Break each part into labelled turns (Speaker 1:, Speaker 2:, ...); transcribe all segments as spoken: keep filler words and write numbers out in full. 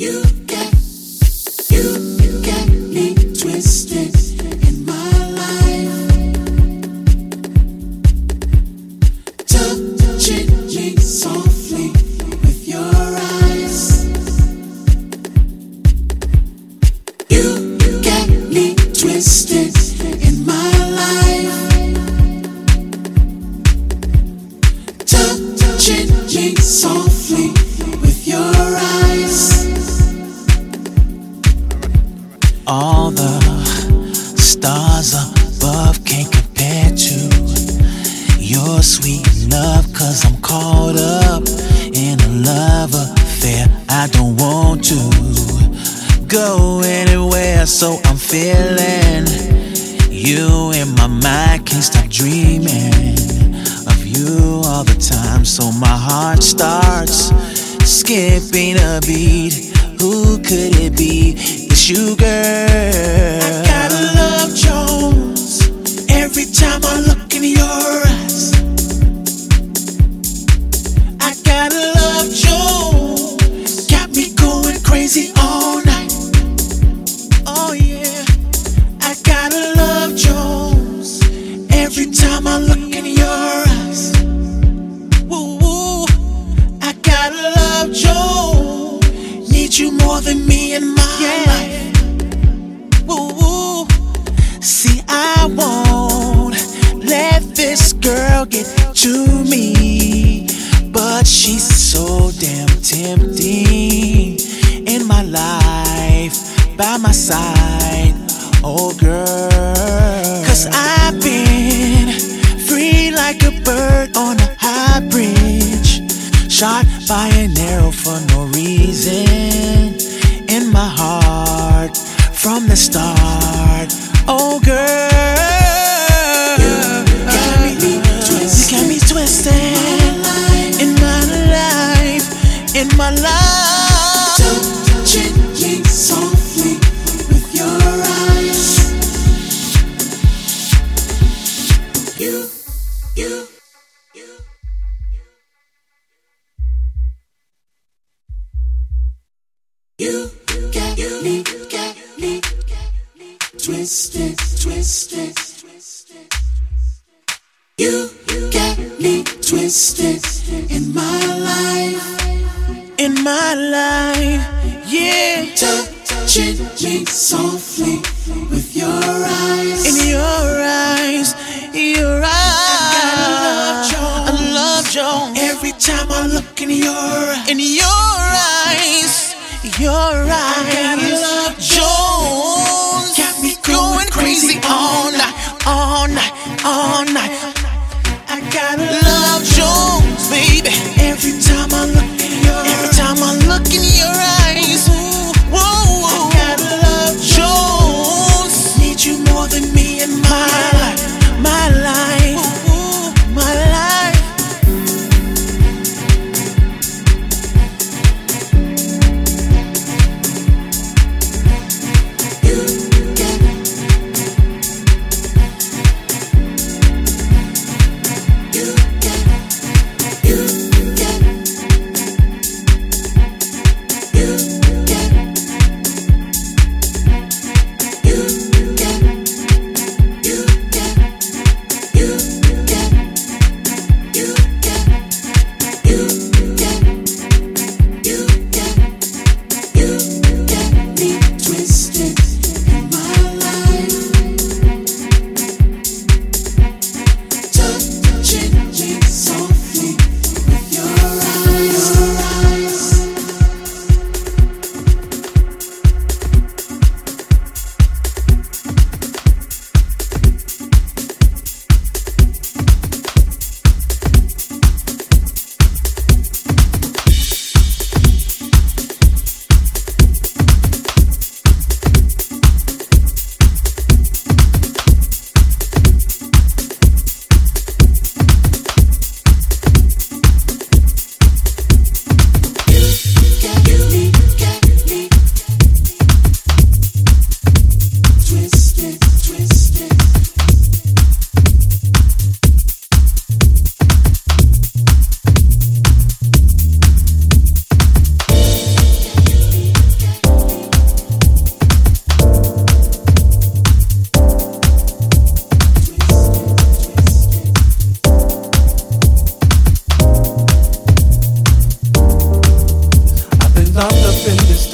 Speaker 1: You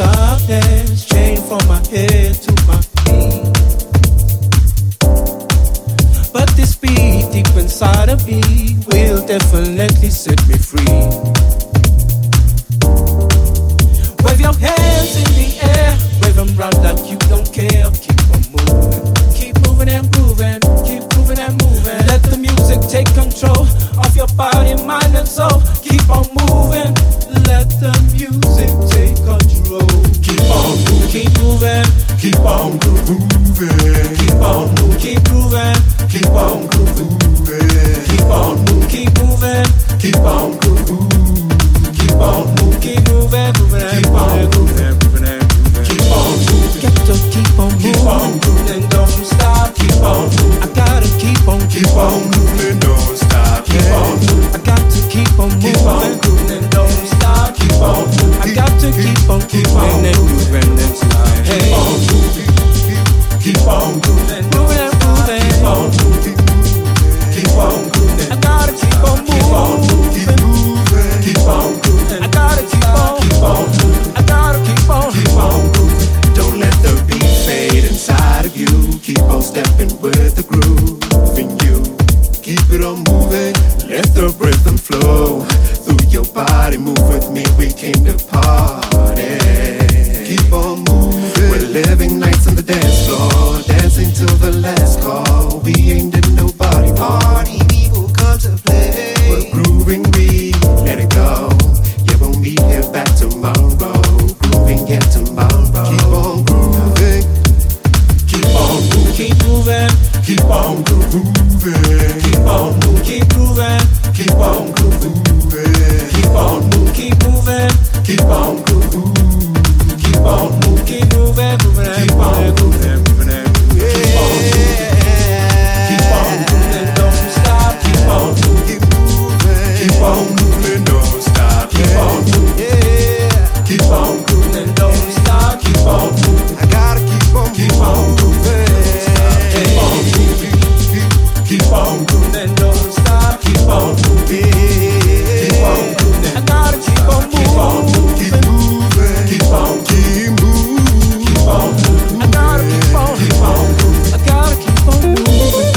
Speaker 1: darkness, chained from my head to my feet. But this beat deep inside of me will definitely set me free. Wave your hands in the air, wave them round like you don't care. Keep on moving, keep moving and grooving, keep moving and moving. Let the music take control of your body, mind and soul. Keep on moving, let the music take control. Keep on moving, keep moving, keep on grooving, keep on moving, keep grooving, keep on grooving, keep on moving, keep moving, keep on grooving, keep on moving, keep moving, moving, keep on grooving, moving, keep on moving. Got to keep on moving, keep on moving and don't stop. Keep on moving, I gotta keep on, keep on moving, don't stop. Keep on moving, I got to keep on moving, keep on moving and don't stop. Keep on moving, I got to keep on, keep on and moving and stop. Keep on moving, keep on moving, moving and moving, keep on moving, keep on moving. I gotta keep on moving, keep moving, keep on moving. I gotta keep on, keep on moving. I gotta keep on, keep on moving. Don't let the beat fade inside of you. Keep on stepping with the groove in you. Keep it on moving, let the rhythm flow through your body. Move with me, we came to party. Keep on moving, we're living nights on the dance floor, dancing till the last call. We ain't did nobody party, people come to play. We're grooving, we let it go. Yeah, we'll meet here back tomorrow. Grooving, yeah, tomorrow. Keep on grooving, keep on moving, keep moving, keep on grooving, keep on moving, keep grooving, keep on grooving, keep on moving, keep moving, keep on grooving, keep on moving, keep moving, moving, keep on grooving, moving, keep on moving, keep on moving, don't stop, keep on moving, keep on moving, don't stop, keep on moving, keep on grooving, don't stop, keep on moving. I gotta keep on, keep on moving, keep on moving, keep on grooving, don't stop, keep on moving, keep on grooving. I gotta keep on moving, keep on moving, keep on, keep moving, keep on moving. I gotta keep on, keep on moving. I gotta keep on moving.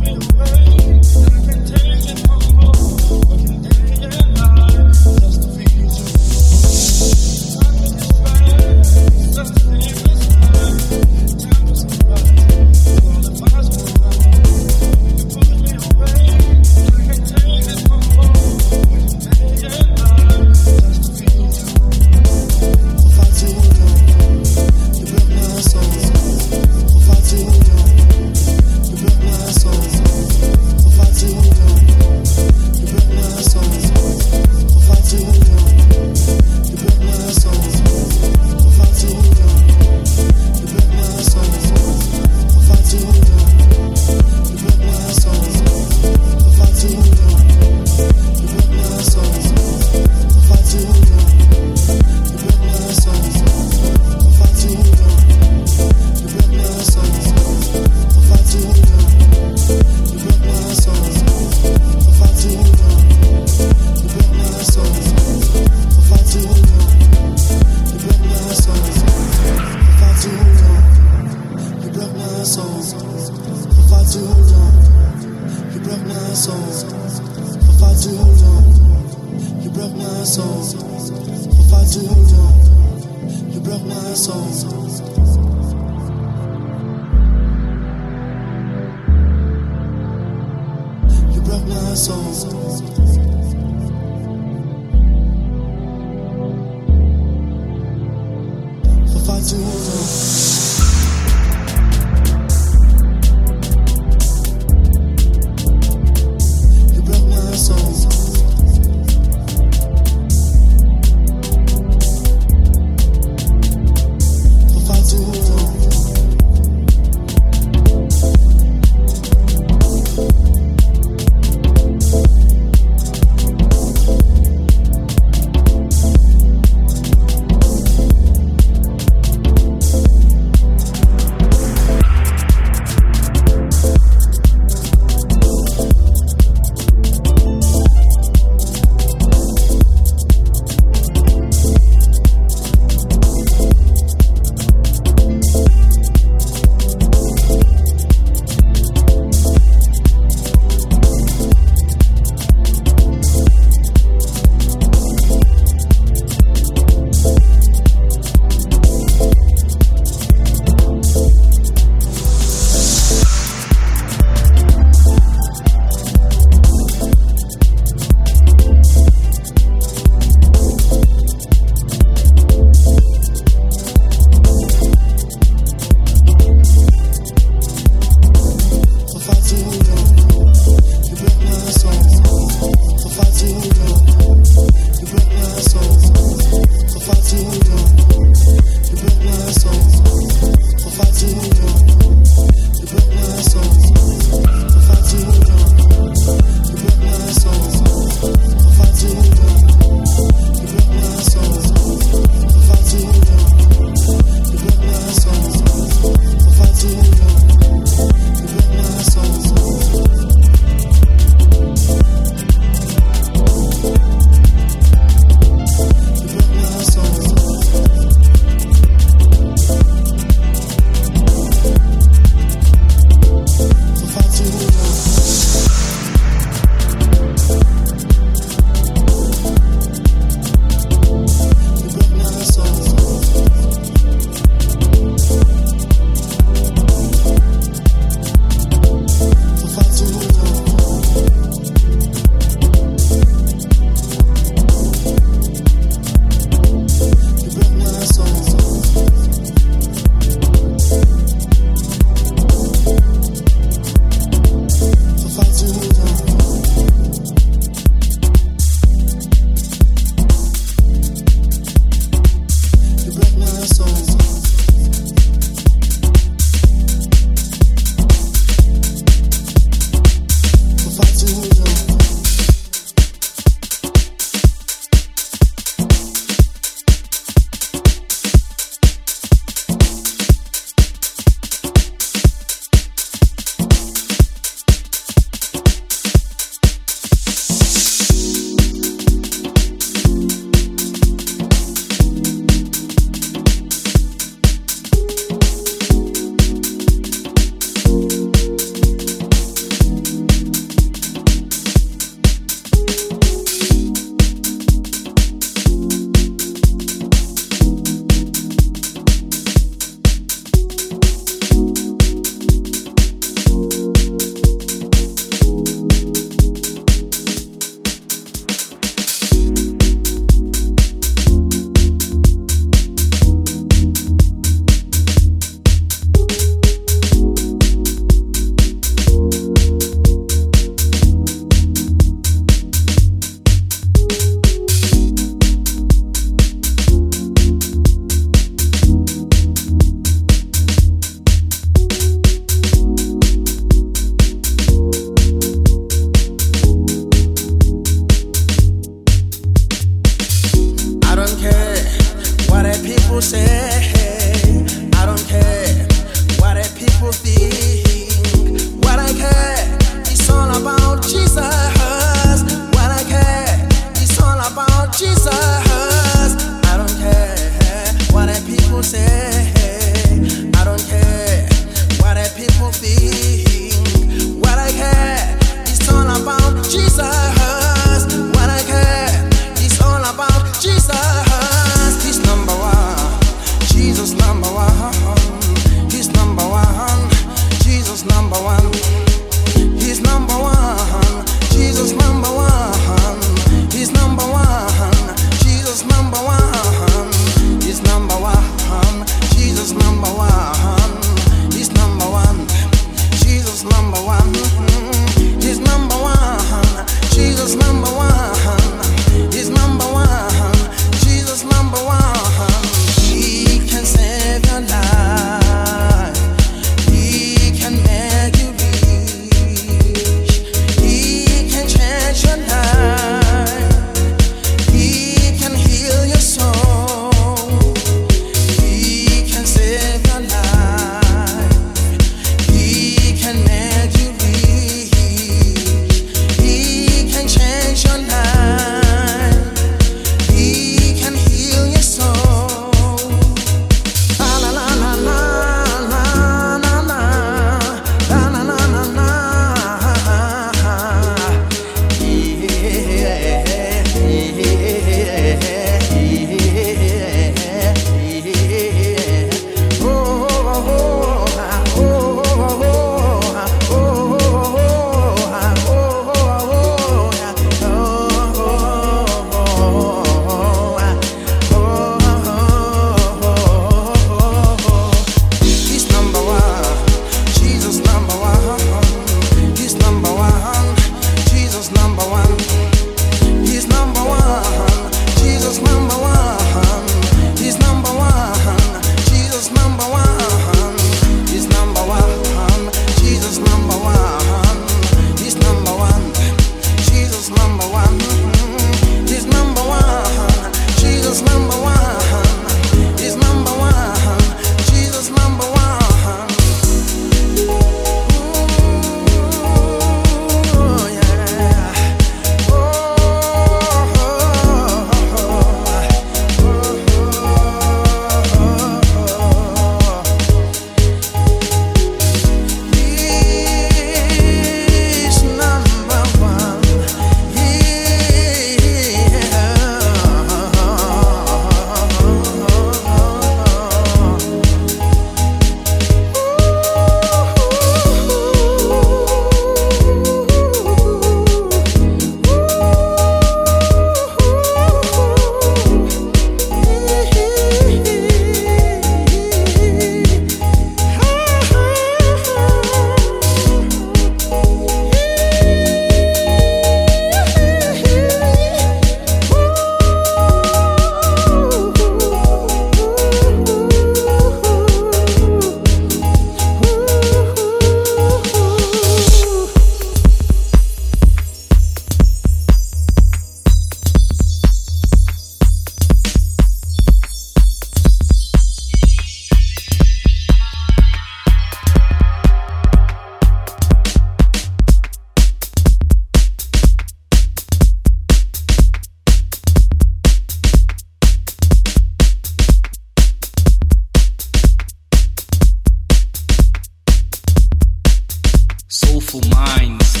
Speaker 2: Soulful minds.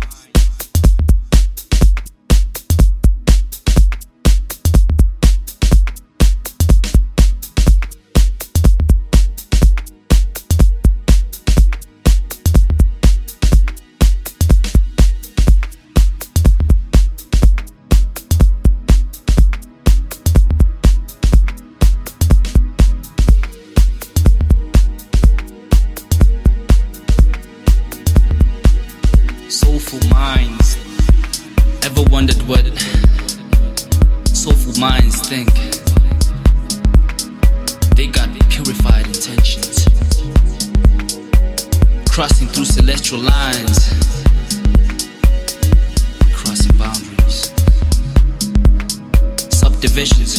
Speaker 2: Soulful minds. Ever wondered what soulful minds think? They got purified intentions, crossing through celestial lines, crossing boundaries, subdivisions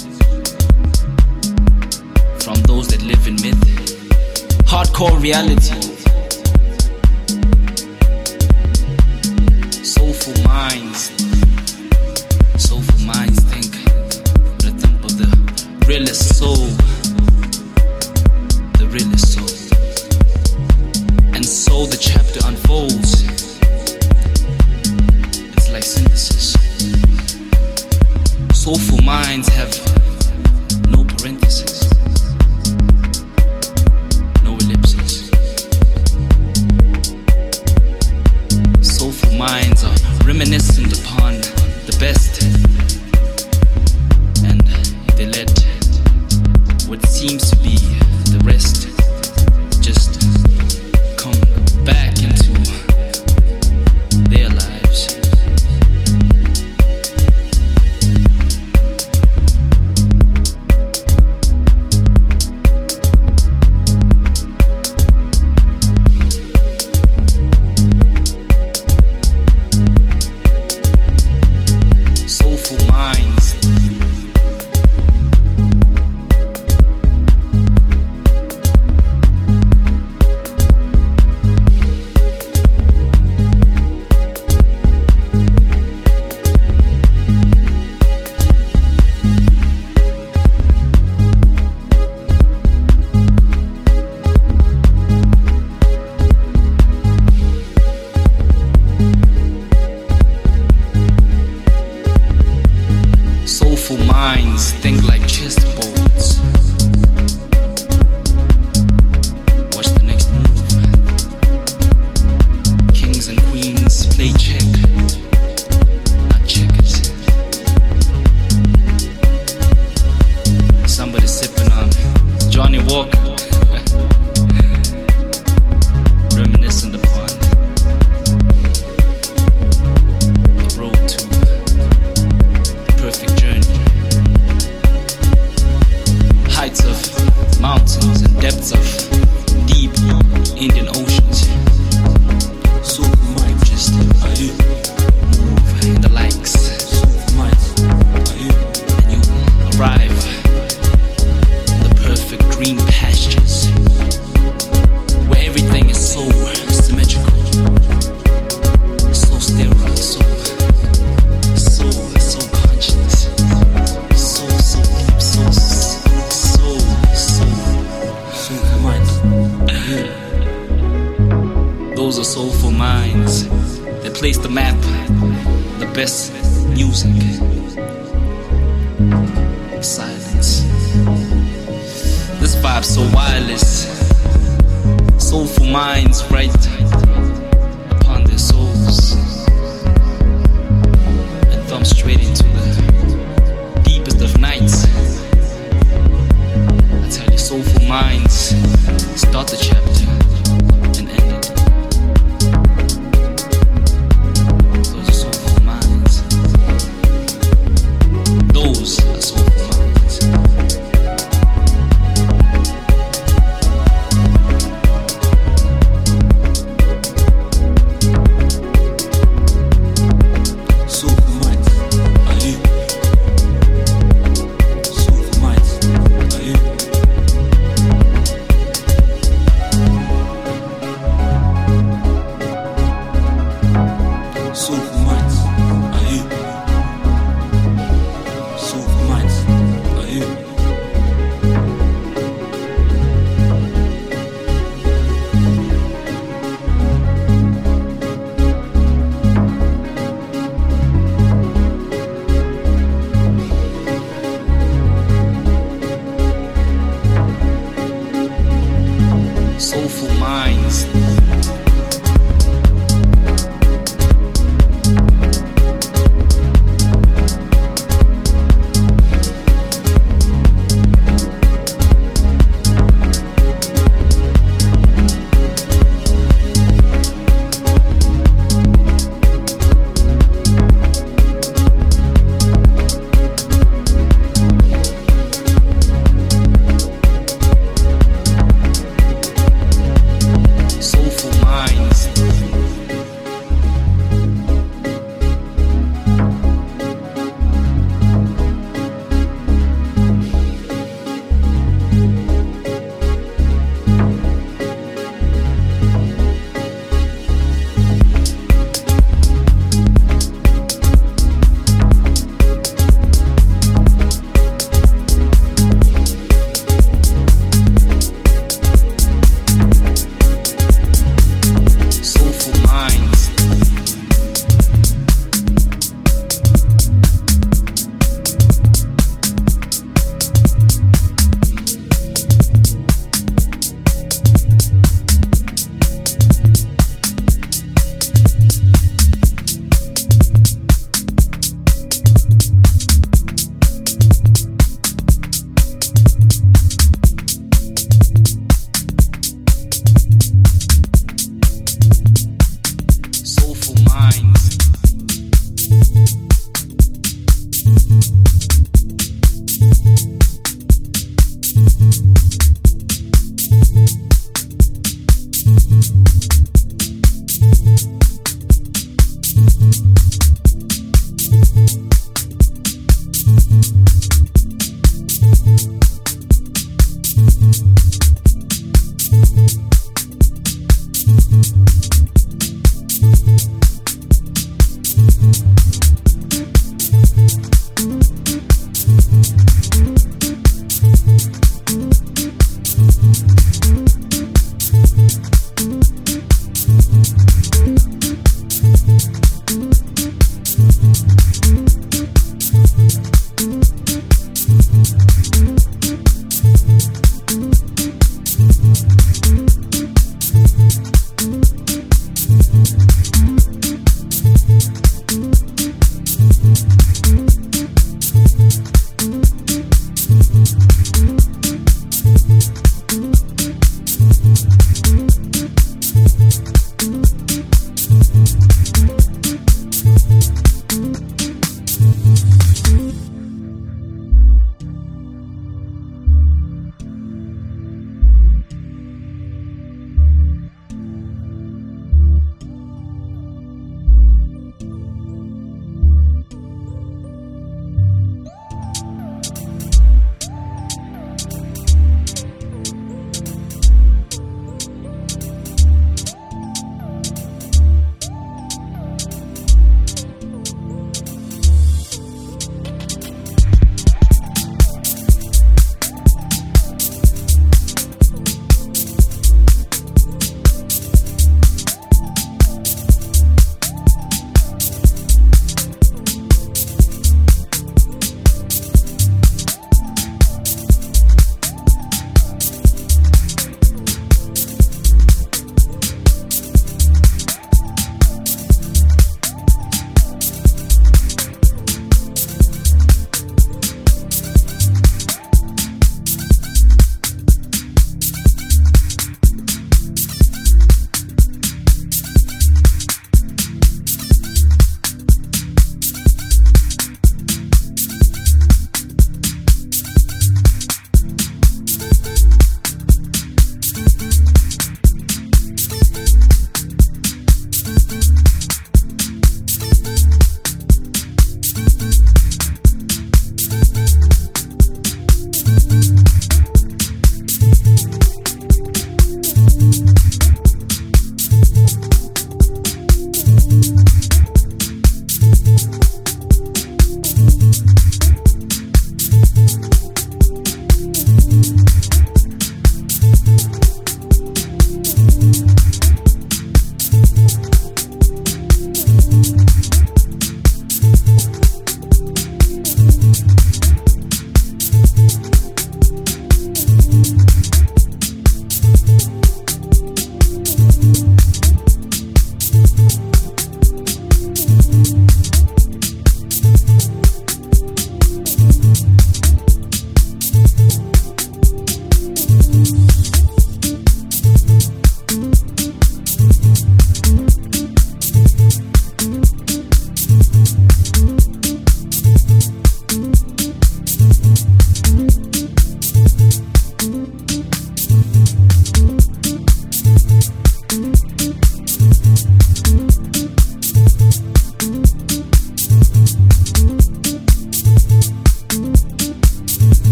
Speaker 2: from those that live in myth, hardcore reality. Soulful minds, soulful minds think with the thump of the realest soul, the realest soul. And so the chapter unfolds. It's like synthesis. Soulful minds have no parentheses, no ellipses. Soulful minds are reminiscent upon the best, and they let what seems to be the rest just come back into their lives. Soulful minds. Soulful minds think like chessboards. Watch the next move. Kings and queens play check, not checkers. Somebody sipping on Johnny Walker, reminiscent upon the road to perfect journey. Heights of mountains and depths of deep Indian oceans. Soulful mind, just move in the likes. Soulful mind, and you arrive in the perfect green pastures where everything is so symmetrical, so sterile, so so so conscious, so so deep, so so so soulful minds. Those are soulful minds that place the map, the best music, silence. This vibe's so wireless. Soulful minds right upon their souls and thumb straight into the deepest of nights. I tell you, soulful minds start the chapter and end it. Those are soulful minds. Those are soulful minds. Soulful minds. Are you? Soulful minds. Are you?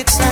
Speaker 3: it sound.